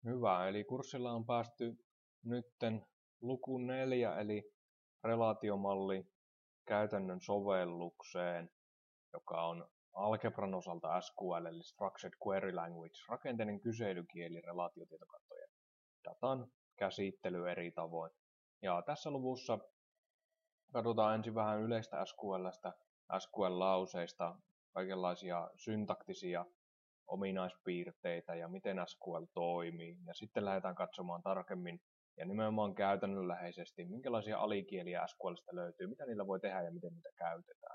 Hyvä, eli kurssilla on päästy nytten luku 4 eli relaatiomalli käytännön sovellukseen, joka on algebran osalta SQL eli Structured Query Language, rakenteinen kyselykieli relaatiotietokantojen datan käsittely eri tavoin. Ja tässä luvussa katsotaan ensin vähän yleistä SQL:stä, SQL-lauseista, kaikenlaisia syntaktisia ominaispiirteitä ja miten SQL toimii. Ja sitten lähdetään katsomaan tarkemmin ja nimenomaan käytännönläheisesti, minkälaisia alikieliä SQL:stä löytyy, mitä niillä voi tehdä ja miten niitä käytetään.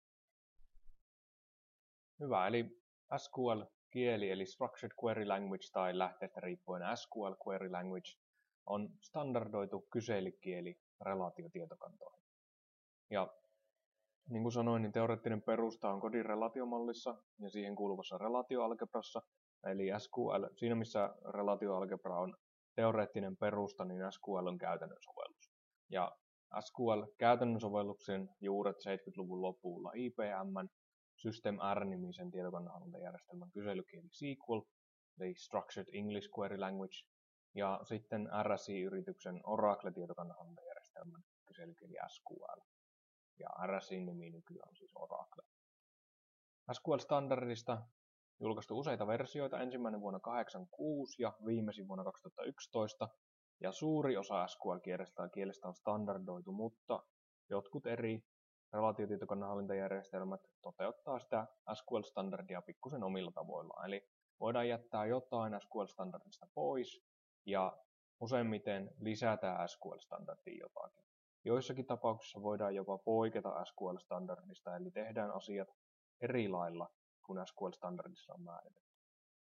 Hyvä, eli SQL-kieli eli Structured Query Language tai lähteestä riippuen SQL Query Language on standardoitu kyselykieli relaatiotietokantoihin. Ja niin kuin sanoin, niin teoreettinen perusta on kodin relaatiomallissa ja siihen kuuluvassa relaatioalgebrassa. Eli SQL, siinä missä relaatioalgebra on teoreettinen perusta, niin SQL on käytännön sovellus. Ja SQL käytännön sovelluksen juuret 70-luvun lopulla IBM:n System R-nimisen tietokannanhallintajärjestelmän kyselykieli SQL, eli Structured English Query Language, ja sitten RSI-yrityksen Oracle-tietokannanhallintajärjestelmän kyselykieli SQL. Ja RSI:n nimi nykyään on siis Oracle. SQL-standardista julkaistu useita versioita, ensimmäinen vuonna 1986 ja viimeisin vuonna 2011. Ja suuri osa SQL-kielestä on standardoitu, mutta jotkut eri relaatiotietokannanhallintajärjestelmät toteuttaa sitä SQL-standardia pikkusen omilla tavoillaan. Eli voidaan jättää jotain SQL-standardista pois ja useimmiten lisätään SQL-standardiin jotakin. Joissakin tapauksissa voidaan jopa poiketa SQL-standardista, eli tehdään asiat eri lailla kuin SQL-standardissa on määritetty.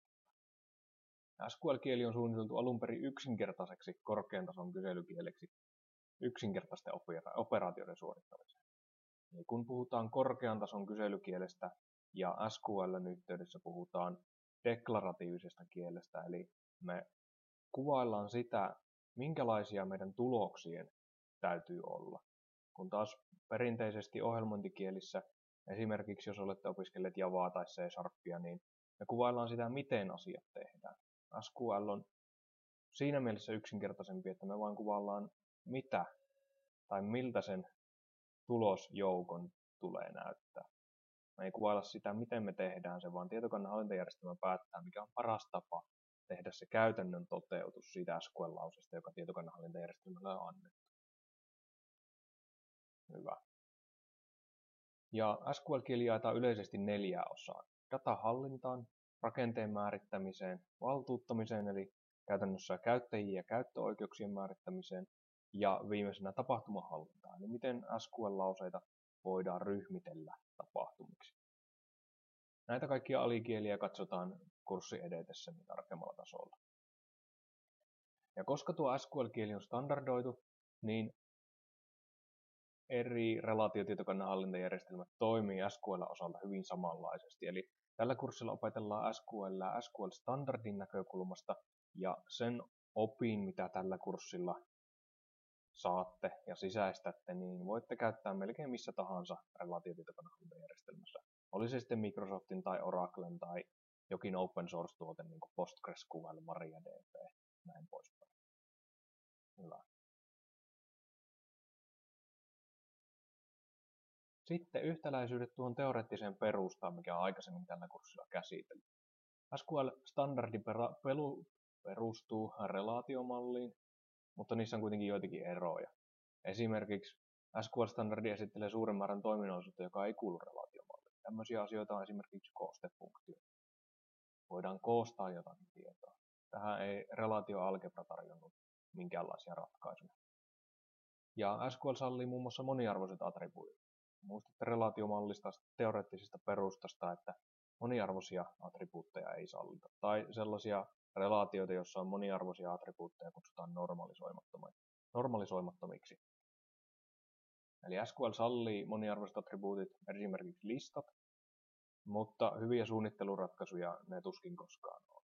SQL-kieli on suunniteltu alun perin yksinkertaiseksi korkean tason kyselykieleksi yksinkertaisten operaatioiden suorittamiseen. Eli kun puhutaan korkean tason kyselykielestä ja SQL:n yhteydessä puhutaan deklaratiivisesta kielestä, eli me kuvaillaan sitä, minkälaisia meidän tuloksien täytyy olla. Kun taas perinteisesti ohjelmointikielissä, esimerkiksi jos olette opiskelleet Javaa tai C-sharpia, niin me kuvaillaan sitä, miten asiat tehdään. SQL on siinä mielessä yksinkertaisempi, että me vain kuvaillaan mitä tai miltä sen tulosjoukon tulee näyttää. Me ei kuvailla sitä, miten me tehdään se, vaan tietokannanhallintajärjestelmä päättää, mikä on paras tapa tehdä se käytännön toteutus siitä SQL-lausesta, joka tietokannanhallintajärjestelmälle on annettu. Hyvä. Ja SQL-kieli jaetaan yleisesti 4 osaan. Datahallintaan, rakenteen määrittämiseen, valtuuttamiseen, eli käytännössä käyttäjien ja käyttöoikeuksien määrittämiseen, ja viimeisenä tapahtumahallintaan, eli miten SQL-lauseita voidaan ryhmitellä tapahtumiksi. Näitä kaikkia alikieliä katsotaan kurssin edetessäni tarkemmalla tasolla. Ja koska tuo SQL-kieli on standardoitu, niin eri relaatiotietokannanhallintajärjestelmät toimii SQL-osalta hyvin samanlaisesti. Eli tällä kurssilla opetellaan SQL SQL-standardin näkökulmasta, ja sen opin, mitä tällä kurssilla saatte ja sisäistätte, niin voitte käyttää melkein missä tahansa relaatiotietokannanhallintajärjestelmässä. Oli se sitten Microsoftin tai Oraclen tai jokin open source-tuote, niin kuin PostgreSQL, MariaDB, näin poispäin. Hyvä. Sitten yhtäläisyydet tuohon teoreettiseen perustaan, mikä on aikaisemmin tällä kurssilla käsitelty. SQL-standardi perustuu relaatiomalliin, mutta niissä on kuitenkin joitakin eroja. Esimerkiksi SQL-standardi esittelee suuren määrän toiminnallisuutta, joka ei kuulu relaatiomalliin. Tämmöisiä asioita on esimerkiksi koostefunktio. Voidaan koostaa jotakin tietoa. Tähän ei relaatioalgebra tarjonnut minkäänlaisia ratkaisuja. Ja SQL sallii muun muassa moniarvoiset attribuutit. Muistatte relaatiomallista teoreettisesta perustasta, että moniarvoisia attribuutteja ei sallita. Tai sellaisia relaatioita, joissa on moniarvoisia attribuutteja, kutsutaan normalisoimattomiksi. Eli SQL sallii moniarvoiset attribuutit, esimerkiksi listat, mutta hyviä suunnitteluratkaisuja ne tuskin koskaan on.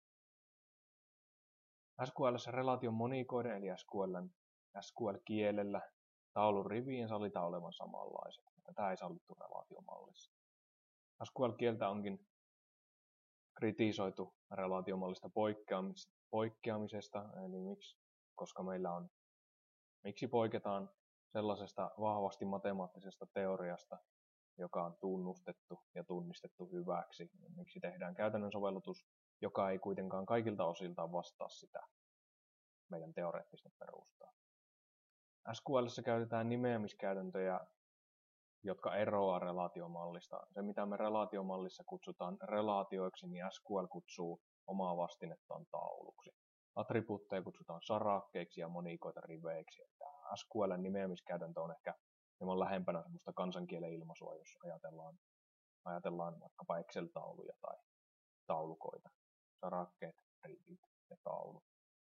SQL:ssä relaation monikoiden eli SQL-kielellä taulun rivien sallitaan olevan samanlaiset. Tätä ei sallittu relaatiomallissa. SQL-kieltä onkin kritisoitu relaatiomallista poikkeamisesta, eli koska miksi poiketaan sellaisesta vahvasti matemaattisesta teoriasta, joka on tunnustettu ja tunnistettu hyväksi. Miksi tehdään käytännön sovellutus, joka ei kuitenkaan kaikilta osiltaan vastaa sitä meidän teoreettista perustaa. SQL:ssä käytetään nimeämiskäytäntöjä, jotka eroaa relaatiomallista. Se, mitä me relaatiomallissa kutsutaan relaatioiksi, niin SQL kutsuu omaa vastinettaan tauluksi. Attribuutteja kutsutaan sarakkeiksi ja monikoita riveiksi. Tämä SQL:n nimeämiskäytäntö on ehkä hieman lähempänä semmoista kansankielen ilmaisua, jos ajatellaan vaikkapa Excel-tauluja tai taulukoita. Sarakkeet, rivit ja taulut.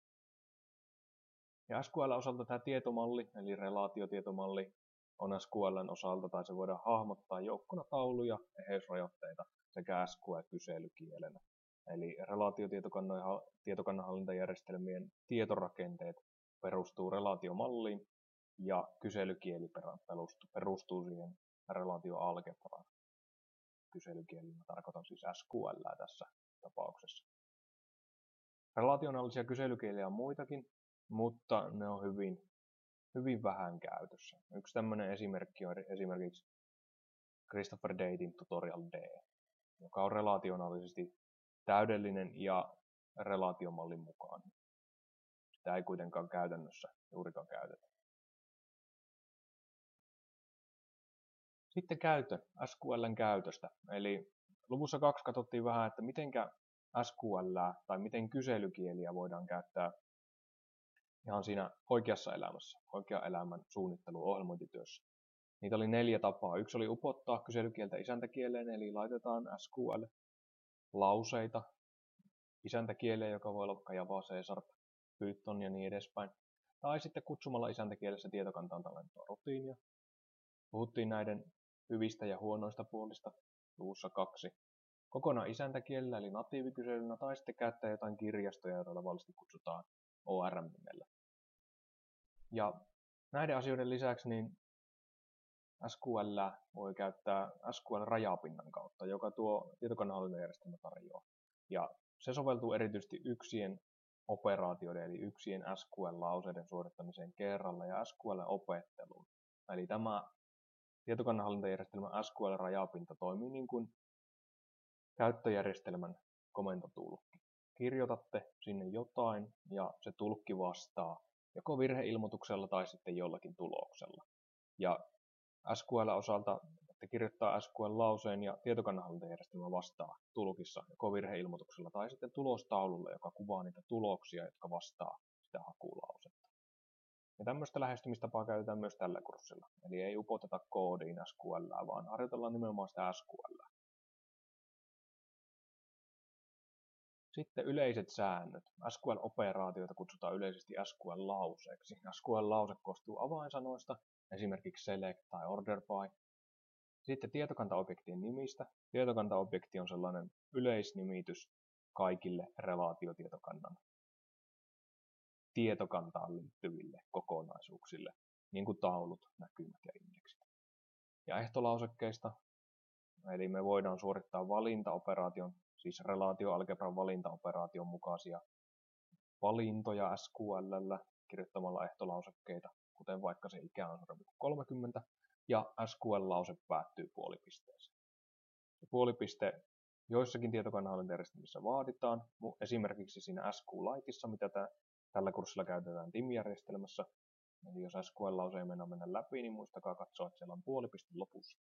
Ja SQL:n osalta tämä tietomalli, eli relaatiotietomalli, on SQL:n osalta, tai se voidaan hahmottaa joukkona tauluja, eheysrajoitteita sekä SQL-kyselykielenä. Eli relaatiotietokannanhallintajärjestelmien tietorakenteet perustuu relaatiomalliin ja kyselykieli perustuu siihen relaatioalgebraan. Kyselykielillä tarkoitan siis SQL:ää tässä tapauksessa. Relaationaalisia kyselykieliä on muitakin, mutta ne on hyvin vähän käytössä. Yksi tämmöinen esimerkki on esimerkiksi Christopher Datin Tutorial D, joka on relaationaalisesti täydellinen ja relaatiomallin mukaan. Sitä ei kuitenkaan käytännössä juurikaan käytetä. Sitten SQL:n käytöstä. Eli luvussa 2 katsottiin vähän, että mitenkä SQL:ää tai miten kyselykieliä voidaan käyttää ihan siinä oikeassa elämässä, oikean elämän suunnittelu-ohjelmointityössä. Niitä oli 4 tapaa. Yksi oli upottaa kyselykieltä isäntäkieleen, eli laitetaan SQL-lauseita isäntäkieleen, joka voi olla vaikka Java, C#, Python ja niin edespäin. Tai sitten kutsumalla isäntäkielessä tietokantaan tallentaa rutiinia. Puhuttiin näiden hyvistä ja huonoista puolista luvussa 2. Kokonaan isäntäkielellä eli natiivikyselynä tai sitten käyttää jotain kirjastoja, joita tavallisesti kutsutaan ORM-nimellä. Ja näiden asioiden lisäksi niin SQL voi käyttää SQL-rajapinnan kautta, joka tuo tietokannan-hallintajärjestelmä tarjoaa. Ja se soveltuu erityisesti yksien operaatioiden eli yksien SQL-lauseiden suorittamiseen kerralla ja SQL-opetteluun. Eli tämä tietokannan-hallintajärjestelmän SQL-rajapinta toimii niin kuin käyttöjärjestelmän komentotulkki. Kirjoitatte sinne jotain ja se tulkki vastaa joko virheilmoituksella tai sitten jollakin tuloksella. Ja SQL-osalta te kirjoittaa SQL-lauseen ja tietokannan-hallintajärjestelmä vastaa tulkissa joko virheilmoituksella tai sitten tulostaululla, joka kuvaa niitä tuloksia, jotka vastaa sitä hakulausetta. Ja tämmöistä lähestymistapaa käytetään myös tällä kurssilla. Eli ei upoteta koodiin SQL:ää, vaan harjoitellaan nimenomaan sitä SQL:ää. Sitten yleiset säännöt. SQL-operaatioita kutsutaan yleisesti SQL-lauseeksi. SQL-lause koostuu avainsanoista, esimerkiksi select tai order by. Sitten tietokantaobjektien nimistä. Tietokantaobjekti on sellainen yleisnimitys kaikille relaatiotietokannan tietokantaan liittyville kokonaisuuksille, niin kuin taulut, näkymät ja indeksit. Ja ehtolausekkeista, eli me voidaan suorittaa valintaoperaation, siis relaatioalgebran valintaoperaation mukaisia valintoja SQL:llä kirjoittamalla ehtolausekkeita, kuten vaikka se ikä on 30, ja SQL-lause päättyy puolipisteeseen. Se puolipiste joissakin tietokannan-hallintajärjestelmissä vaaditaan, esimerkiksi siinä SQLiteissa, mitä tällä kurssilla käytetään TIM-järjestelmässä. Eli jos SQL-lause ei mennä läpi, niin muistakaa katsoa, että siellä on puolipiste lopussa.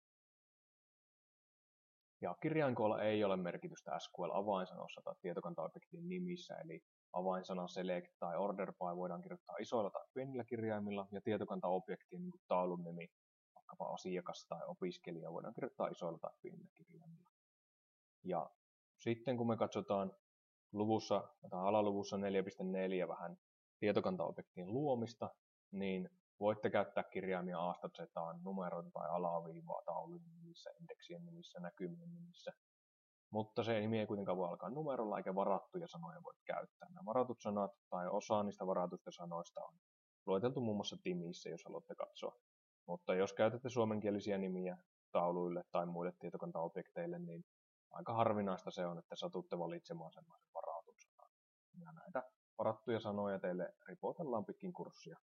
Ja kirjainkoolla ei ole merkitystä SQL-avainsanoissa tai tietokantaobjektien nimissä, eli avainsana select tai order by voidaan kirjoittaa isoilla tai pienillä kirjaimilla, ja tietokantaobjektien niin kuin taulun nimi, vaikkapa asiakas tai opiskelija, voidaan kirjoittaa isoilla tai pienillä kirjaimilla. Ja sitten kun me katsotaan alaluvussa 4.4 vähän tietokantaobjektien luomista, niin voitte käyttää kirjaimia A-sta Z:ään, numeroita tai alaviivaa taulujen nimissä, indeksien nimissä, näkymien nimissä. Mutta se nimi ei kuitenkaan voi alkaa numerolla, eikä varattuja sanoja voi käyttää. Nämä varatut sanat tai osa niistä varatuista sanoista on lueteltu muun muassa TIMissä, jos haluatte katsoa. Mutta jos käytätte suomenkielisiä nimiä tauluille tai muille tietokantaobjekteille, niin aika harvinaista se on, että satutte valitsemaan sellaisen varatun sanan. Ja näitä varattuja sanoja teille ripotellaan pitkin kurssia.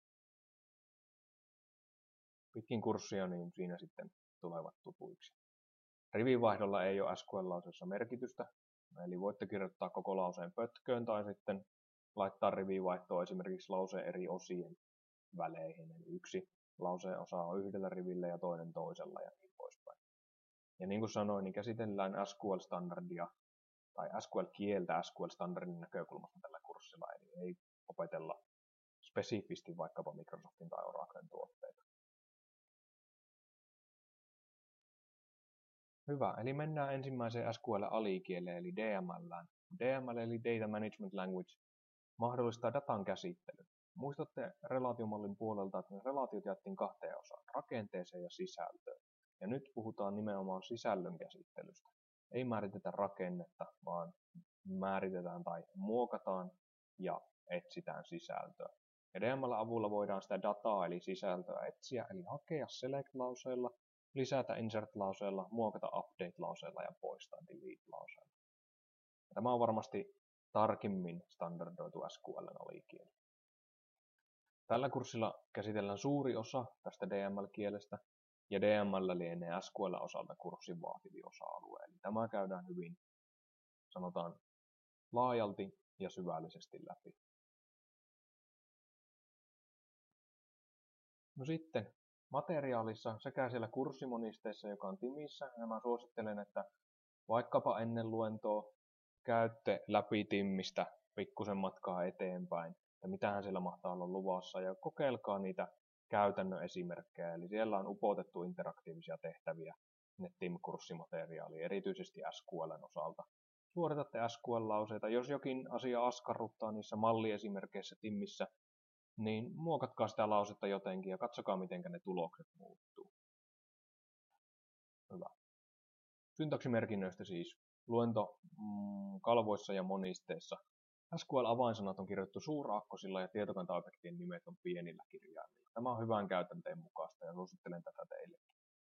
Pitkin kurssia, niin siinä sitten tulevat tutuiksi. Rivivaihdolla ei ole SQL-lauseessa merkitystä, eli voitte kirjoittaa koko lauseen pötköön tai sitten laittaa rivivaihtoa esimerkiksi lauseen eri osien väleihin. Eli yksi lauseen osa on yhdellä rivillä ja toinen toisella ja niin poispäin. Ja niin kuin sanoin, niin käsitellään SQL-standardia tai SQL-kieltä SQL-standardin näkökulmasta tällä kurssilla, eli ei opetella spesifisti vaikkapa Microsoftin tai Oraclen tuotteita. Hyvä, eli mennään ensimmäiseen SQL-alikieleen eli DML:ään. DML eli Data Management Language mahdollistaa datan käsittelyn. Muistatte relaatiomallin puolelta, että ne relaatiot jaettiin kahteen osaan, rakenteeseen ja sisältöön. Ja nyt puhutaan nimenomaan sisällön käsittelystä. Ei määritetä rakennetta, vaan määritetään tai muokataan ja etsitään sisältöä. Ja DML-avulla voidaan sitä dataa eli sisältöä etsiä, eli hakea select-lauseella, lisätä insert-lauseella, muokata update-lauseella ja poistaa delete-lauseella. Tämä on varmasti tarkemmin standardoitu SQL-alikieli. Tällä kurssilla käsitellään suuri osa tästä DML-kielestä, ja DML lienee SQL-osalta kurssin vaativin osa-alue. Eli tämä käydään hyvin, sanotaan, laajalti ja syvällisesti läpi. No sitten materiaalissa sekä siellä kurssimonisteessa, joka on Timissä, ja mä suosittelen, että vaikkapa ennen luentoa käytte läpi Timmistä pikkusen matkaa eteenpäin, että mitähän siellä mahtaa olla luvassa, ja kokeilkaa niitä käytännön esimerkkejä. Eli siellä on upotettu interaktiivisia tehtäviä sinne Tim-kurssimateriaaliin, erityisesti SQLn osalta. Suoritatte SQL-lauseita, jos jokin asia askarruttaa niissä malliesimerkkeissä Timissä, niin muokatkaa sitä lausetta jotenkin ja katsokaa, miten ne tulokset muuttuu. Hyvä. Syntaksimerkinnöistä siis. Luento kalvoissa ja monisteissa. SQL-avainsanat on kirjoitettu suuraakkosilla ja tietokantaobjektien nimet on pienillä kirjaimilla. Tämä on hyvän käytänteen mukaista ja suosittelen tätä teillekin.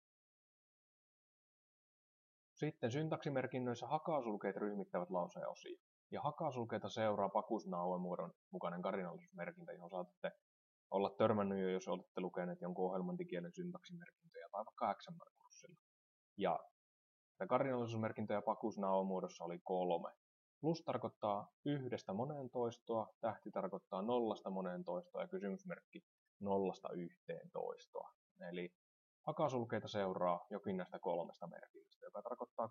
Sitten syntaksimerkinnöissä hakasulkeet ryhmittävät lauseen osia. Ja hakasulkeita seuraa pakusnauemuodon mukainen kardinaalisuusmerkintä, johon saatatte olla törmännyt jo, jos olette lukeneet jonkun ohjelmointikielen syntaksimerkintöjä tai vaikka XML-kurssilla. Ja kardinaalisuusmerkintöjä pakusnauemuodossa oli 3. Plus tarkoittaa yhdestä moneen toistoa, tähti tarkoittaa nollasta moneen toistoa ja kysymysmerkki nollasta yhteen toistoa. Eli hakasulkeita seuraa jokin näistä 3 merkillistä, joka tarkoittaa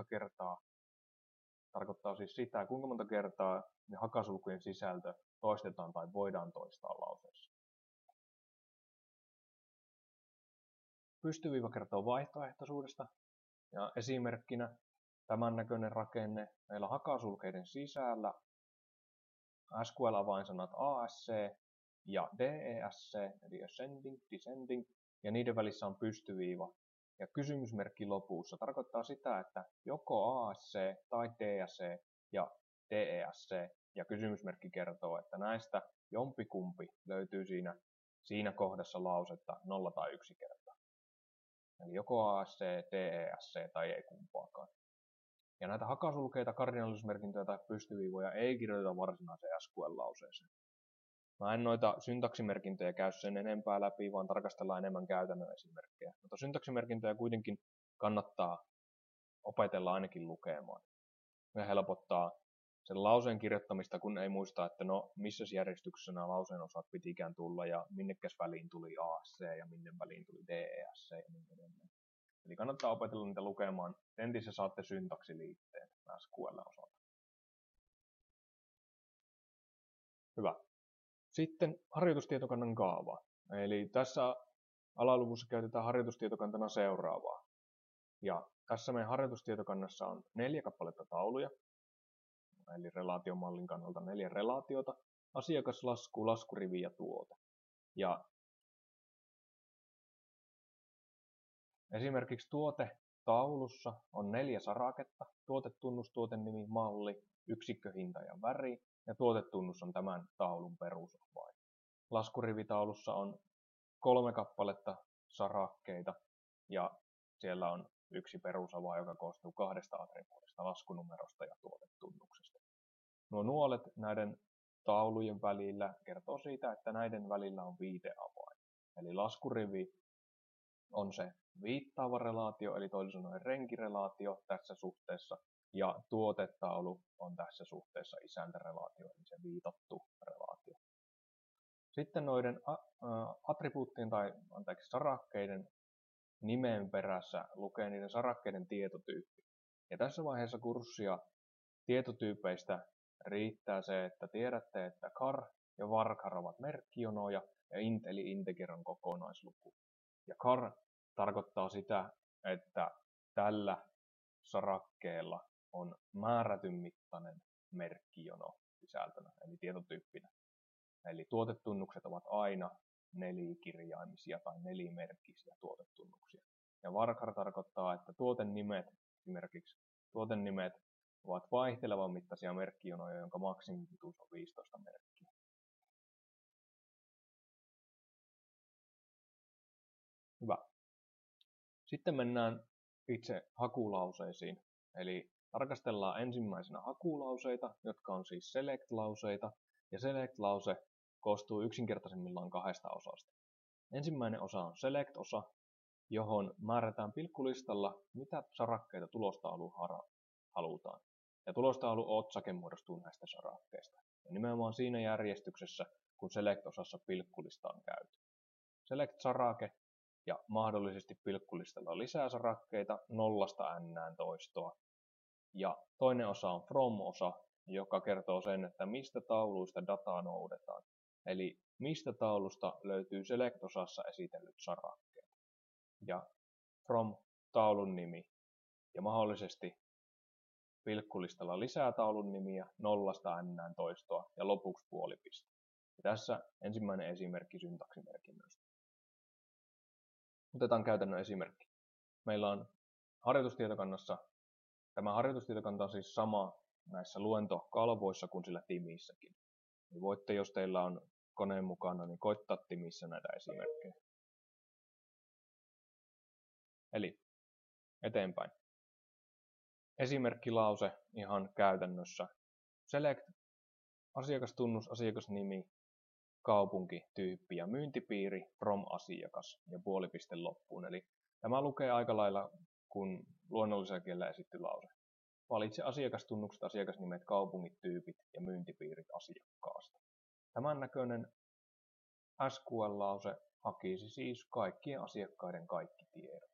siis sitä, kuinka monta kertaa ne hakasulkujen sisältö toistetaan tai voidaan toistaa lauseessa. Pystyviiva kertoo vaihtoehtoisuudesta. Ja esimerkkinä tämän näköinen rakenne. Meillä on hakasulkeiden sisällä SQL-avainsanat ASC ja DESC, eli ascending, descending, ja niiden välissä on pystyviiva. Ja kysymysmerkki lopussa tarkoittaa sitä, että joko ASC tai DSC ja DESC, ja kysymysmerkki kertoo, että näistä jompikumpi löytyy siinä kohdassa lausetta 0 tai 1 kertaa. Eli joko ASC, DESC tai ei kumpaakaan. Ja näitä hakasulkeita, kardinaalisuusmerkintöjä tai pystyviivoja ei kirjoiteta varsinaiseen SQL-lauseeseen. Mä en noita syntaksimerkintöjä käy sen enempää läpi, vaan tarkastellaan enemmän käytännön esimerkkejä. Mutta syntaksimerkintöjä kuitenkin kannattaa opetella ainakin lukemaan. Ja helpottaa sen lauseen kirjoittamista, kun ei muista, että no missä järjestyksessä nämä lauseen osat pitikään tulla ja minnekäs väliin tuli ASC ja minne väliin tuli DESC ja niin edelleen. Eli kannattaa opetella niitä lukemaan. Tentissä saatte syntaksiliitteen SQL-osalta. Hyvä. Sitten harjoitustietokannan kaava. Eli tässä alaluvussa käytetään harjoitustietokantana seuraavaa. Ja tässä meidän harjoitustietokannassa on 4 kappaletta tauluja. Eli relaatiomallin kannalta 4 relaatiota. Asiakas, lasku, laskurivi ja tuote. Ja esimerkiksi tuotetaulussa on 4 saraketta, tuotetunnus, tuotennimi, malli, yksikköhinta ja väri, ja tuotetunnus on tämän taulun perusavain. Laskurivitaulussa on 3 kappaletta sarakkeita, ja siellä on yksi perusavain, joka koostuu 2 attribuutista, laskunumerosta ja tuotetunnuksesta. Nuo nuolet näiden taulujen välillä kertoo siitä, että näiden välillä on viiteavain. Eli laskurivi on se viittaava relaatio, eli toisin sanoen renkirelaatio tässä suhteessa, ja tuotetaulu on tässä suhteessa isäntärelaatio, eli se viitattu relaatio. Sitten noiden attribuuttien sarakkeiden nimen perässä lukee niiden sarakkeiden tietotyyppi. Ja tässä vaiheessa kurssia tietotyypeistä riittää se, että tiedätte, että char ja varchar ovat merkkijonoja ja int eli integer on kokonaisluku. Ja char tarkoittaa sitä, että tällä sarakkeella on määrätyn mittainen merkkijono sisältönä, eli tietotyyppinä. Eli tuotetunnukset ovat aina nelikirjaimisia tai nelimerkkisiä tuotetunnuksia. Ja varchar tarkoittaa, että esimerkiksi tuotenimet ovat vaihtelevan mittaisia merkkijonoja, jonka maksimipituus on 15 merkkiä. Hyvä. Sitten mennään itse hakulauseisiin. Eli tarkastellaan ensimmäisenä hakulauseita, jotka on siis select-lauseita. Ja select-lause koostuu yksinkertaisimmillaan 2 osasta. Ensimmäinen osa on select-osa, johon määrätään pilkkulistalla, mitä sarakkeita tulostauluun halutaan. Ja tulostaulu-otsake muodostuu näistä sarakkeista. Ja nimenomaan siinä järjestyksessä, kun select-osassa pilkkulista on käyty. Select-sarake ja mahdollisesti pilkkulistalla lisää sarakkeita 0–n toistoa. Ja toinen osa on from-osa, joka kertoo sen, että mistä tauluista dataa noudetaan. Eli mistä taulusta löytyy select-osassa esitellyt sarakkeet. Ja from taulun nimi ja mahdollisesti pilkkulistalla lisää taulun nimiä 0–n toistoa ja lopuksi puolipiste. Ja tässä ensimmäinen esimerkki syntaksimerkinnöistä. Otetaan käytännön esimerkki. Meillä on harjoitustietokannassa, tämä harjoitustietokanta on siis sama näissä luentokalvoissa kuin sillä Timissäkin. Niin voitte, jos teillä on koneen mukana, niin koittaa Timissä näitä esimerkkejä. Eli eteenpäin. Esimerkkilause ihan käytännössä. Select, asiakastunnus, asiakasnimi, kaupunki, tyyppi ja myyntipiiri, from asiakas ja puolipiste loppuun. Eli tämä lukee aika lailla kuin luonnollisella kielellä esitty lause. Valitse asiakastunnukset, asiakasnimet, kaupungit, tyypit ja myyntipiirit asiakkaasta. Tämän näköinen SQL-lause hakisi siis kaikkien asiakkaiden kaikki tiedot.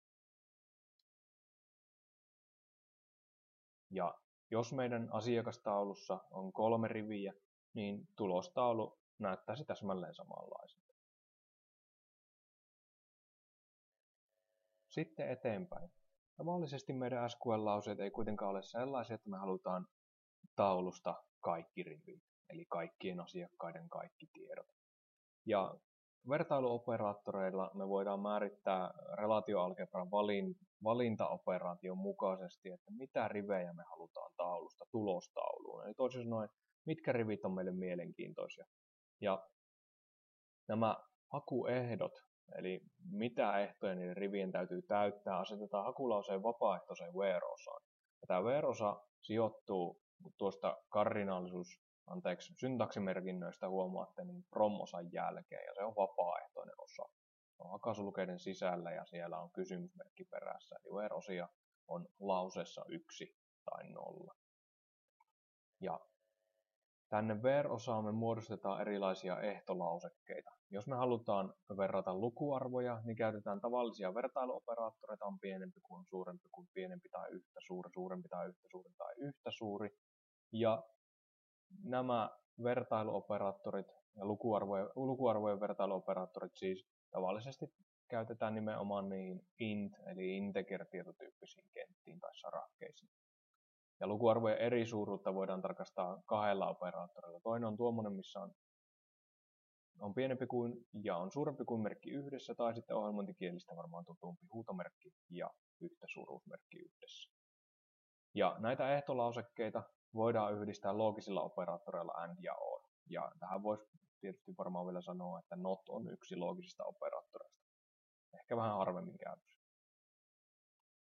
Ja jos meidän asiakastaulussa on 3 riviä, niin tulostaulu näyttäisi täsmälleen samanlaiselta. Sitten eteenpäin. Tavallisesti meidän SQL-lauseet ei kuitenkaan ole sellaisia, että me halutaan taulusta kaikki rivit, eli kaikkien asiakkaiden kaikki tiedot. Ja vertailuoperaattoreilla me voidaan määrittää relaatioalgebran valintaoperaation mukaisesti, että mitä rivejä me halutaan taulusta tulostauluun. Eli toisin sanoen, mitkä rivit on meille mielenkiintoisia. Ja nämä hakuehdot, eli mitä ehtoja niiden rivien täytyy täyttää, asetetaan hakulauseen vapaaehtoiseen where-osaan. Ja tämä where-osa sijoittuu tuosta syntaksimerkinnöistä huomaatte niin from-osan jälkeen, ja se on vapaaehtoinen osa. Se on hakasulukeiden sisällä ja siellä on kysymysmerkki perässä, eli where-osia on lauseessa 1 tai 0. Ja tänne where-osaan me muodostetaan erilaisia ehtolausekkeita. Jos me halutaan verrata lukuarvoja, niin käytetään tavallisia vertailuoperaattoreita, on pienempi kuin suurempi kuin pienempi tai yhtä suuri, suurempi tai yhtä suuri tai yhtä suuri. Ja nämä vertailuoperaattorit ja lukuarvojen vertailuoperaattorit siis tavallisesti käytetään nimenomaan niihin int eli integer-tietotyyppisiin kenttiin tai sarakkeisiin. Ja lukuarvojen eri suuruutta voidaan tarkastaa 2 operaattorilla. Toinen on tuommoinen, missä on pienempi kuin ja on suurempi kuin merkki yhdessä, tai sitten ohjelmointikielistä varmaan tutumpi huutomerkki ja yhtäsuuruusmerkki yhdessä. Ja näitä ehtolausekkeita voidaan yhdistää loogisilla operaattoreilla AND ja OR. Ja tähän voisi tietysti varmaan vielä sanoa, että NOT on yksi loogisista operaattoreista. Ehkä vähän harvemmin käytössä.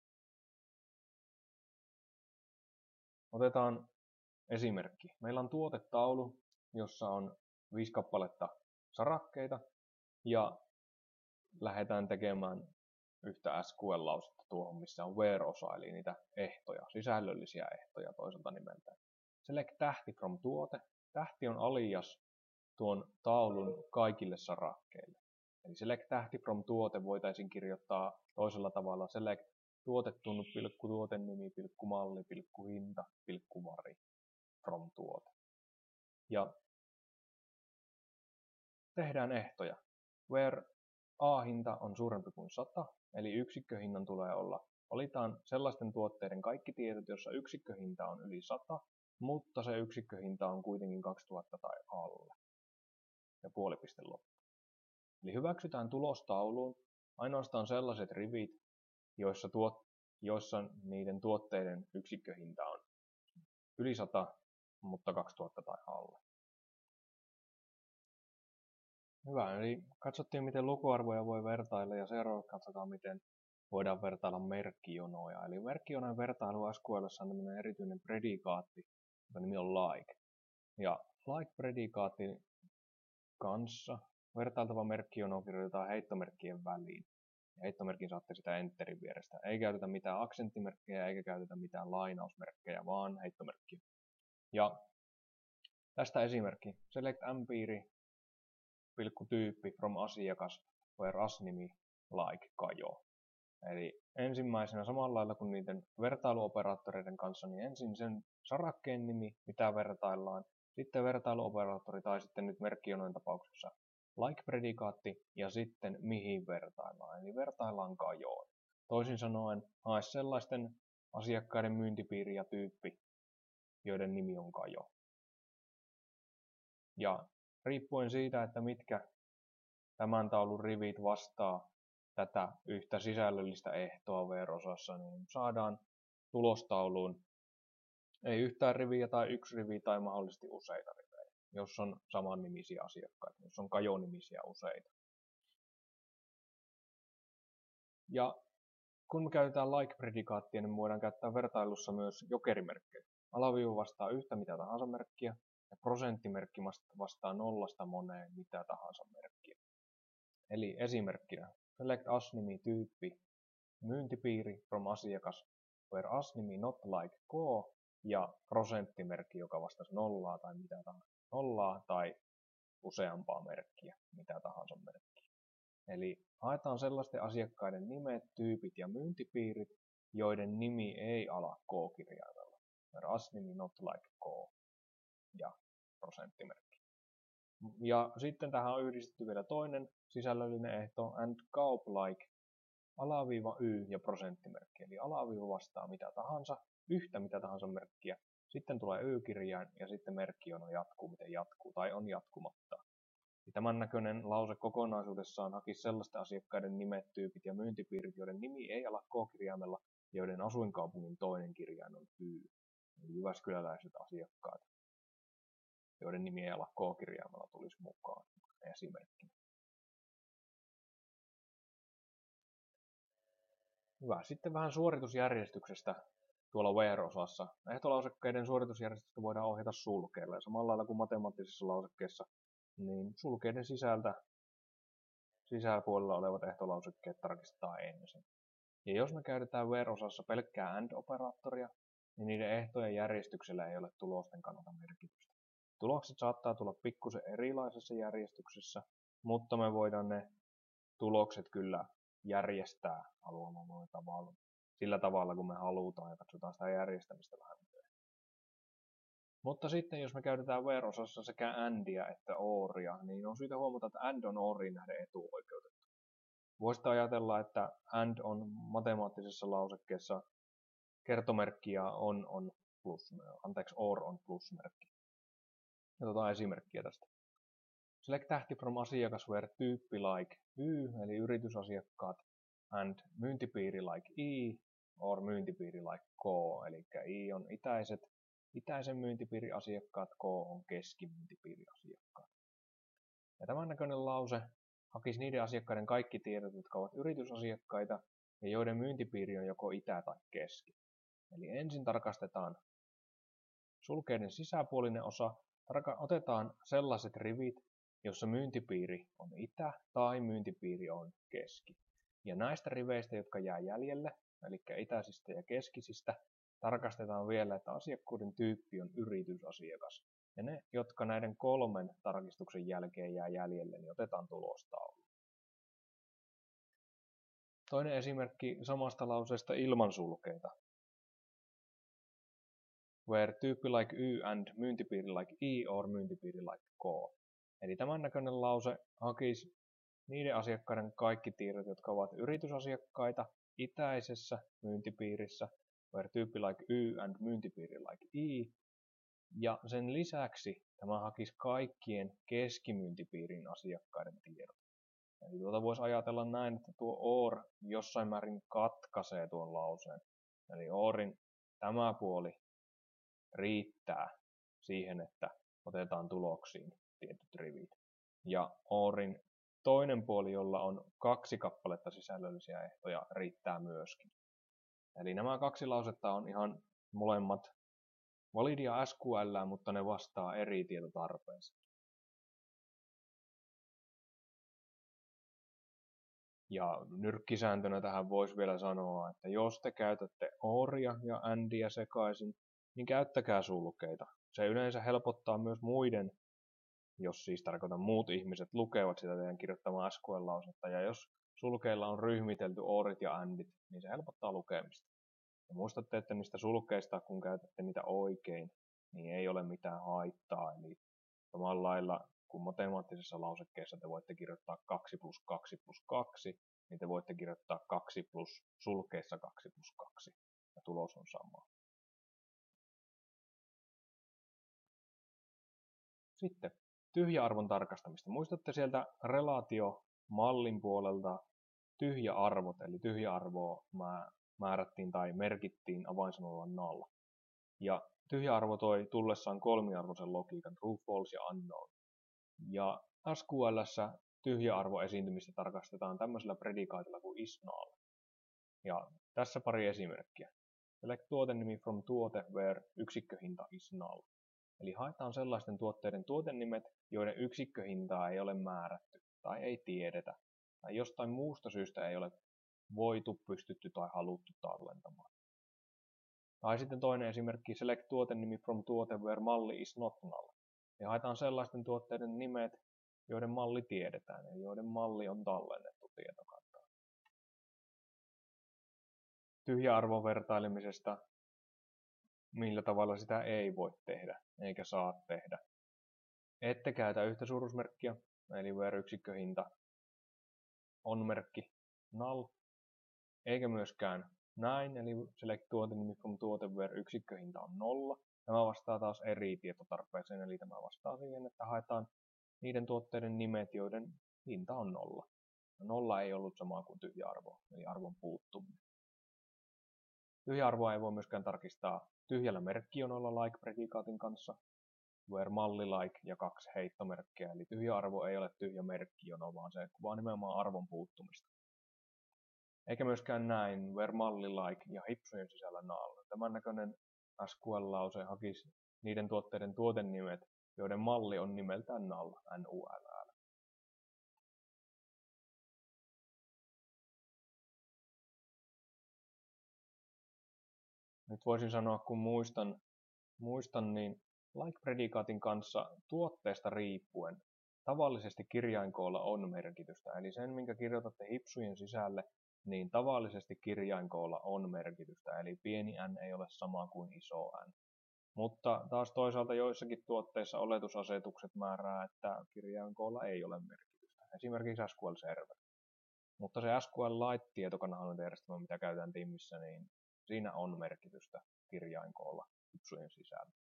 Otetaan esimerkki. Meillä on tuotetaulu, jossa on 5 kappaletta sarakkeita ja lähdetään tekemään yhtä SQL-lausetta tuohon, missä on where-osa, eli niitä ehtoja, sisällöllisiä ehtoja toiselta nimeltään. Select tähti from tuote. Tähti on alias tuon taulun kaikille sarakkeille. Eli select tähti from tuote voitaisiin kirjoittaa toisella tavalla. Select tuotetunut, tuotennimi, malli, hinta, vari from tuote. Ja tehdään ehtoja. Where A-hinta on suurempi kuin 100, eli yksikköhinnan tulee olla. Valitaan sellaisten tuotteiden kaikki tiedot, jossa yksikköhinta on yli 100, mutta se yksikköhinta on kuitenkin 2000 tai alle. Ja puolipiste loppu. Eli hyväksytään tulostauluun ainoastaan sellaiset rivit, joissa niiden tuotteiden yksikköhinta on yli 100, mutta 2000 tai alle. Hyvä, eli katsottiin miten lukuarvoja voi vertailla ja seuraavaksi katsotaan miten voidaan vertailla merkkijonoja. Eli merkkijonojen vertailu SQL:ssä on tämmöinen erityinen predikaatti, joka nimi on like. Ja like-predikaatin kanssa vertailtava merkkijono kirjoitetaan heittomerkkien väliin. Ja heittomerkin saatte sitä enterin vierestä. Ei käytetä mitään aksenttimerkkejä eikä käytetä mitään lainausmerkkejä, vaan heittomerkkiä. Ja tästä esimerkki. Select empiiri, tyyppi from asiakas, where as-nimi, like, kajo. Eli ensimmäisenä samalla lailla kuin niiden vertailuoperaattoreiden kanssa, niin ensin sen sarakkeen nimi, mitä vertaillaan, sitten vertailuoperaattori tai sitten nyt merkkijonojen tapauksessa like-predikaatti ja sitten mihin vertaillaan, eli vertaillaan kajoon. Toisin sanoen hae sellaisten asiakkaiden myyntipiiri ja tyyppi, joiden nimi on kajo. Ja riippuen siitä, että mitkä tämän taulun rivit vastaa tätä yhtä sisällöllistä ehtoa where-osassa, niin saadaan tulostauluun ei yhtään riviä tai yksi rivi tai mahdollisesti useita rivejä, jos on saman nimisiä asiakkaita, jos on kajonimisiä useita. Ja kun me käytetään like-predikaattia, niin me voidaan käyttää vertailussa myös jokerimerkkejä. Alaviiva vastaa yhtä mitä tahansa merkkiä ja prosenttimerkki vastaa nollasta moneen mitä tahansa merkkiä. Eli esimerkkinä select as-nimi, tyyppi, myyntipiiri from asiakas, where as-nimi not like k ja prosenttimerkki, joka vastasi nollaa tai mitä tahansa, nollaa tai useampaa merkkiä, mitä tahansa merkkiä. Eli haetaan sellaisten asiakkaiden nimet, tyypit ja myyntipiirit, joiden nimi ei ala k-kirjaimella, where as-nimi not like k ja prosenttimerkki. Ja sitten tähän on yhdistetty vielä toinen sisällöllinen ehto, and kaup like, alaviiva y ja prosenttimerkki. Eli alaviiva vastaa mitä tahansa, yhtä mitä tahansa merkkiä, sitten tulee y-kirjain ja sitten merkkijono jatkuu miten jatkuu tai on jatkumatta. Tämän näköinen lause kokonaisuudessaan hakisi sellaisten asiakkaiden nimet, tyypit ja myyntipiirit, joiden nimi ei ala k-kirjaimella, joiden asuinkaupungin toinen kirjain on y. Eli jyväskyläläiset asiakkaat, joiden nimi ei ala k-kirjaimella tulisi mukaan esimerkkinä. Hyvä. Sitten vähän suoritusjärjestyksestä tuolla where-osassa. Ehtolausekkeiden suoritusjärjestystä voidaan ohjata sulkeilla. Ja samalla lailla kuin matemaattisissa lausekkeissa, niin sulkeiden sisäpuolella olevat ehtolausekkeet tarkistetaan ensin. Ja jos me käytetään where-osassa pelkkää AND-operaattoria, niin niiden ehtojen järjestyksellä ei ole tulosten kannalta merkitystä. Tulokset saattaa tulla pikkusen erilaisessa järjestyksessä, mutta me voidaan ne tulokset kyllä järjestää haluamalla tavalla, sillä tavalla kun me halutaan ja katsotaan sitä järjestämistä vähän myöhemmin. Mutta sitten jos me käytetään where-osassa sekä andia että oria, niin on syytä huomata, että and on oriin nähden etuoikeutettu. Voisi ajatella, että and on matemaattisessa lausekkeessa kertomerkki ja or on plusmerkki. Otetaan esimerkkiä tästä. Select tähti from asiakas where tyyppi like y, eli yritysasiakkaat, and myyntipiiri like i, or myyntipiiri like k, eli i on itäisen myyntipiiriasiakkaat, k on keskimyyntipiiriasiakkaat. Ja tämän näköinen lause hakisi niiden asiakkaiden kaikki tiedot, jotka ovat yritysasiakkaita ja joiden myyntipiiri on joko itä tai keski. Eli ensin tarkastetaan sulkeiden sisäpuolinen osa, otetaan sellaiset rivit, jossa myyntipiiri on itä tai myyntipiiri on keski. Ja näistä riveistä, jotka jää jäljelle, eli itäisistä ja keskisistä, tarkastetaan vielä, että asiakkuuden tyyppi on yritysasiakas. Ja ne, jotka näiden 3 tarkistuksen jälkeen jää jäljelle, niin otetaan tulostaulu. Toinen esimerkki samasta lauseesta ilman sulkeita. Where tyyppi like Y and myyntipiiri like I or myyntipiiri like K. Eli tämän näköinen lause hakisi niiden asiakkaiden kaikki tiedot, jotka ovat yritysasiakkaita itäisessä myyntipiirissä, where tyyppi like Y and myyntipiiri like I. Ja sen lisäksi tämä hakisi kaikkien keskimyyntipiirin asiakkaiden tiedot. Eli tuota voisi ajatella näin, että tuo OR jossain määrin katkaisee tuon lauseen. Eli ORin tämä puoli riittää siihen, että otetaan tuloksiin tietyt rivit. Ja ORin toinen puoli, jolla on 2 kappaletta sisällöllisiä ehtoja, riittää myöskin. Eli nämä 2 lausetta on ihan molemmat validia SQL, mutta ne vastaa eri tietotarpeeseen. Ja nyrkkisääntönä tähän voisi vielä sanoa, että jos te käytätte ORia ja ANDia sekaisin, niin käyttäkää sulkeita. Se yleensä helpottaa myös muiden, jos siis tarkoitan muut ihmiset, lukevat sitä teidän kirjoittamaa SQL-lausetta. Ja jos sulkeilla on ryhmitelty ORit ja ANDit, niin se helpottaa lukemista. Ja muistatte, että niistä sulkeista, kun käytätte niitä oikein, niin ei ole mitään haittaa. Eli samalla lailla kuin matemaattisessa lausekkeessa te voitte kirjoittaa 2 + 2 + 2, niin te voitte kirjoittaa 2 plus sulkeissa 2 + 2, ja tulos on sama. Sitten tyhjäarvon tarkastamista. Muistatte sieltä relaatiomallin puolelta tyhjäarvot, eli tyhjäarvoa määrättiin tai merkittiin avainsanalla null. Ja tyhjäarvo toi tullessaan kolmiarvoisen logiikan true, false ja unknown. Ja SQL:ssä tyhjäarvo esiintymistä tarkastetaan tämmöisellä predikaatilla kuin is null. Ja tässä pari esimerkkiä. Select tuotenimi from tuote where yksikköhinta is null. Eli haetaan sellaisten tuotteiden tuotenimet, joiden yksikköhintaa ei ole määrätty tai ei tiedetä, tai jostain muusta syystä ei ole voitu, pystytty tai haluttu tallentamaan. Tai sitten toinen esimerkki, select tuotenimi from tuote where malli is not null. Ja haetaan sellaisten tuotteiden nimet, joiden malli tiedetään ja joiden malli on tallennettu tietokantaan. Tyhjäarvon vertailemisesta, millä tavalla sitä ei voi tehdä eikä saa tehdä. Ette käytä yhtä suuruusmerkkiä, eli where yksikköhinta on merkki null, eikä myöskään näin, eli select tuotenimi from tuote where yksikköhinta on 0. Tämä vastaa taas eri tietotarpeeseen, eli tämä vastaa siihen, että haetaan niiden tuotteiden nimet, joiden hinta on 0. 0 ei ollut sama kuin tyhjäarvo, eli arvon puuttuminen. Tyhjäarvoa ei voi myöskään tarkistaa tyhjällä merkkionolla like-predikaatin kanssa, where malli like ja 2 heittomerkkiä, eli tyhjäarvo ei ole tyhjä merkkiono, vaan se kuvaa nimenomaan arvon puuttumista. Eikä myöskään näin, where malli like ja hipsujen sisällä null. Tämän näköinen SQL-lause hakisi niiden tuotteiden tuotenimet, joiden malli on nimeltään null, NULL. Nyt voisin sanoa, kun muistan niin like-predikaatin kanssa tuotteesta riippuen tavallisesti kirjainkoolla on merkitystä. Eli sen, minkä kirjoitatte hipsujen sisälle, niin tavallisesti kirjainkoolla on merkitystä. Eli pieni n ei ole sama kuin iso n. Mutta taas toisaalta joissakin tuotteissa oletusasetukset määrää, että kirjainkoolla ei ole merkitystä. Esimerkiksi SQL Server. Mutta se SQL-Lite-tietokannan-hallintajärjestelmä, mitä käytetään Timmissä, niin siinä on merkitystä kirjainkoolla hipsujen sisällä.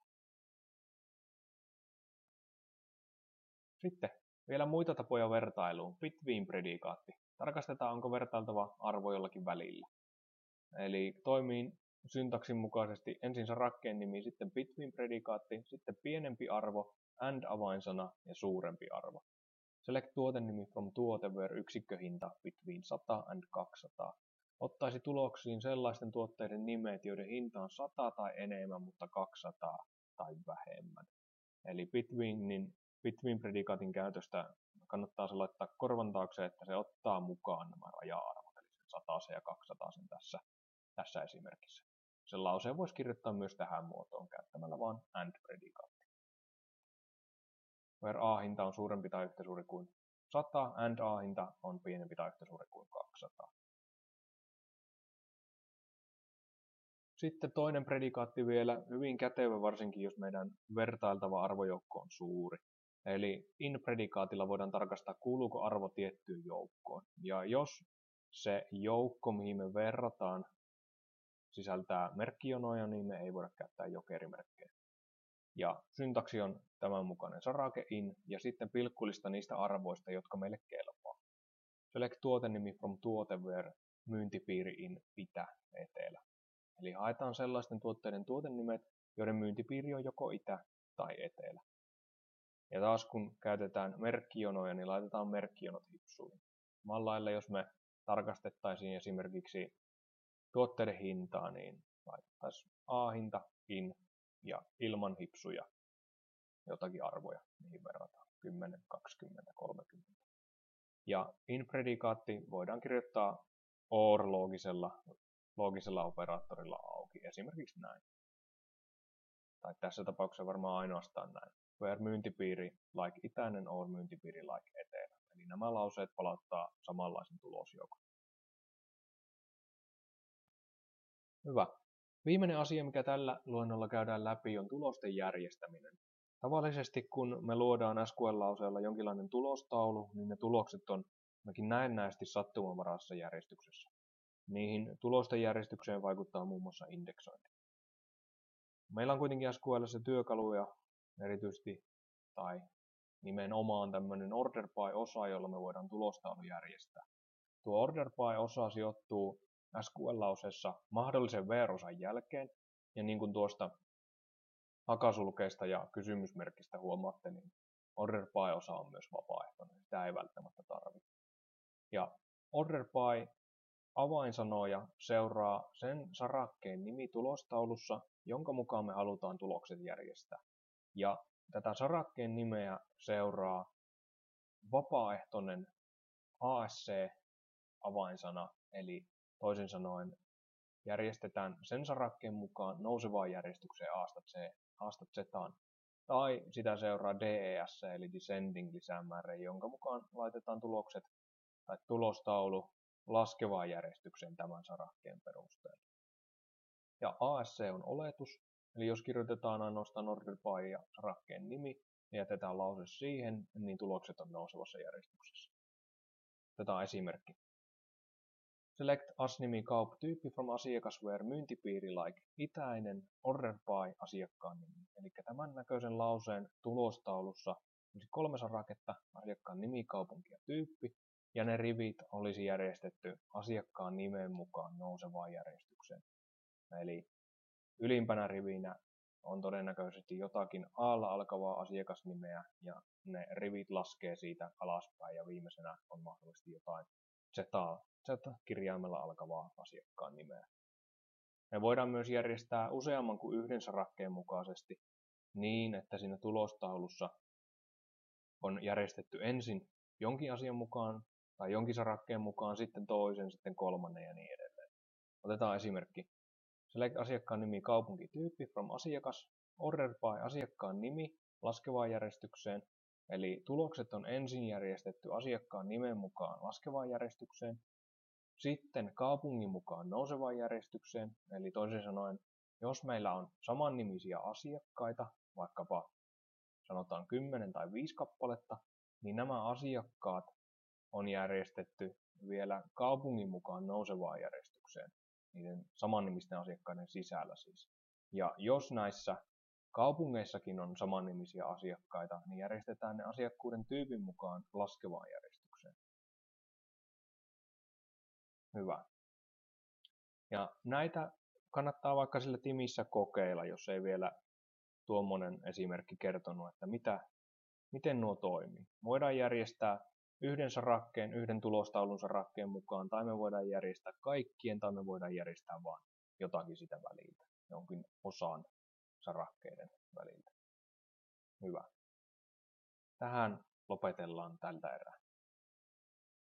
Sitten vielä muita tapoja vertailuun. Between-predikaatti. Tarkastetaan, onko vertailtava arvo jollakin välillä. Eli toimii syntaksin mukaisesti ensin se rakkeen nimi, sitten between-predikaatti, sitten pienempi arvo, and-avainsana ja suurempi arvo. Select tuotenimi from tuote where yksikköhinta between 100 and 200. Ottaisi tuloksiin sellaisten tuotteiden nimet, joiden hinta on 100 tai enemmän, mutta 200. tai vähemmän. Eli between-predikaatin käytöstä kannattaa se laittaa korvan taakse, että se ottaa mukaan nämä raja-arvot, eli sen 100 ja 200 tässä esimerkissä. Sen lauseen voisi kirjoittaa myös tähän muotoon käyttämällä vain and-predikaattia. Where a-hinta on suurempi tai yhtä suuri kuin 100, and a-hinta on pienempi tai yhtä suuri kuin 200. Sitten toinen predikaatti vielä, hyvin kätevä varsinkin, jos meidän vertailtava arvojoukko on suuri. Eli in-predikaatilla voidaan tarkastaa, kuuluuko arvo tiettyyn joukkoon. Ja jos se joukko, mihin me verrataan, sisältää merkkijonoja, niin me ei voida käyttää jokerimerkkejä. Ja syntaksi on tämän mukainen sarake in ja sitten pilkkulista niistä arvoista, jotka meille kelpaa. Select tuotenimi from tuote where myyntipiiri in itä etelä. Eli haetaan sellaisten tuotteiden tuotenimet, joiden myyntipiiri on joko itä tai etelä. Ja taas kun käytetään merkkijonoja, niin laitetaan merkkijonot hipsuihin. Samalla lailla jos me tarkastettaisiin esimerkiksi tuotteiden hintaa, niin laitettaisiin A-hinta in ja ilman hipsuja jotakin arvoja, mihin verrataan 10, 20, 30. Ja in-predikaatti voidaan kirjoittaa OR-loogisella operaattorilla auki, esimerkiksi näin. Tai tässä tapauksessa varmaan ainoastaan näin. Where myyntipiiri like itäinen or myyntipiiri like etelä. Eli nämä lauseet palauttaa samanlaisen tulosjoukon. Hyvä. Viimeinen asia, mikä tällä luennolla käydään läpi, on tulosten järjestäminen. Tavallisesti kun me luodaan SQL-lauseella jonkinlainen tulostaulu, niin ne tulokset on näennäisesti sattumanvaraisessa järjestyksessä. Niihin tulosten järjestykseen vaikuttaa muun muassa indeksointi. Meillä on kuitenkin SQL:ssä työkaluja erityisesti tai nimenomaan tämmöinen order by-osa, jolla me voidaan tulostaulu järjestää. Tuo order by-osa sijoittuu SQL-lauseessa mahdollisen where-osan jälkeen, ja niin kuin tuosta hakasulkeista ja kysymysmerkistä huomaatte, niin order by-osa on myös vapaaehtoinen, sitä ei välttämättä tarvitse. Ja order by avainsanoja seuraa sen sarakkeen nimi tulostaulussa, jonka mukaan me halutaan tulokset järjestää. Ja tätä sarakkeen nimeä seuraa vapaaehtoinen ASC-avainsana, eli toisin sanoen järjestetään sen sarakkeen mukaan nousevaan järjestykseen A:sta Z:aan, tai sitä seuraa DES, eli descending lisämäärä, jonka mukaan laitetaan tulokset tai tulostaulu laskevaan järjestykseen tämän sarakkeen perusteella. Ja ASC on oletus, eli jos kirjoitetaan ainoastaan order by ja sarakkeen nimi ja jätetään lause siihen, niin tulokset on nousevassa järjestyksessä. Otetaan esimerkki. Select as-nimi kaupatyyppi from asiakas where myyntipiiri like itäinen order by asiakkaan nimi. Eli tämän näköisen lauseen tulostaulussa olisi 3 saraketta, asiakkaan nimi, kaupunki ja tyyppi, ja ne rivit olisi järjestetty asiakkaan nimen mukaan nousevaan järjestykseen. Eli ylimpänä rivinä on todennäköisesti jotakin A:lla alkavaa asiakasnimeä, ja ne rivit laskee siitä alaspäin, ja viimeisenä on mahdollisesti jotain Z-kirjaimella alkavaa asiakkaan nimeä. Me voidaan myös järjestää useamman kuin yhden sarakkeen mukaisesti niin, että siinä tulostaulussa on järjestetty ensin jonkin asian mukaan tai jonkin sarakkeen mukaan, sitten toisen, sitten kolmannen ja niin edelleen. Otetaan esimerkki. Select asiakkaan nimi, kaupunki, tyyppi from asiakas, order by asiakkaan nimi laskevaan järjestykseen. Eli tulokset on ensin järjestetty asiakkaan nimen mukaan laskevaan järjestykseen, sitten kaupungin mukaan nousevaan järjestykseen. Eli toisin sanoen, jos meillä on samannimisiä asiakkaita, vaikkapa sanotaan 10 tai 5 kappaletta, niin nämä asiakkaat on järjestetty vielä kaupungin mukaan nousevaan järjestykseen, niiden samannimisten asiakkaiden sisällä siis. Ja jos näissä kaupungeissakin on samannimisiä asiakkaita, niin järjestetään ne asiakkuuden tyypin mukaan laskevaan järjestykseen. Hyvä. Ja näitä kannattaa vaikka sillä timissä kokeilla, jos ei vielä tuommoinen esimerkki kertonut, että miten nuo toimii. Voidaan järjestää yhden sarakkeen, yhden tulostaulun sarakkeen mukaan, tai me voidaan järjestää kaikkien, tai me voidaan järjestää vain jotakin sitä väliltä, jonkin osan sarakkeiden väliltä. Hyvä. Tähän lopetellaan tältä erää.